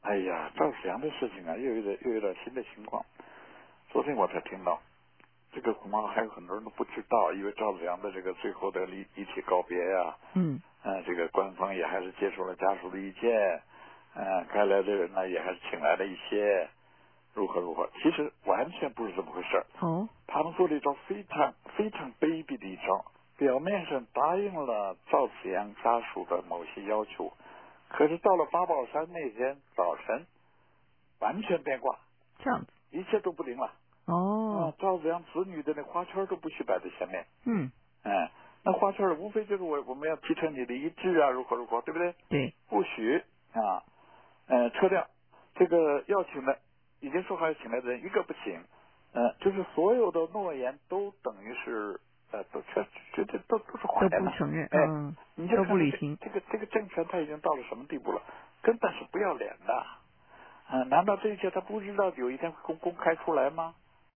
哎呀，赵子阳的事情啊，又有点新的情况。昨天我才听到，这个恐怕还有很多人都不知道，因为赵子阳的这个最后的遗体告别呀，这个官方也还是接受了家属的意见，该来的人呢也还是请来了一些，如何，其实完全不是这么回事儿。他们做了一招非常非常卑鄙的一招，表面上答应了赵子阳家属的某些要求，可是到了八宝山那天早晨，完全变卦， 这样子， 一切都不灵了。赵子阳子女的那花圈都不许摆在前面。那花圈无非就是我们要提成你的遗志啊，如何，对不对？ 对， 不许啊，撤掉这个要请的，已经说好要请来的人一个不请，就是所有的诺言都等于是都绝对都是谎言了， 都不承认， 你就都不履行。 这个政权他已经到了什么地步了？根本是不要脸的。难道这一切他不知道有一天会公开出来吗？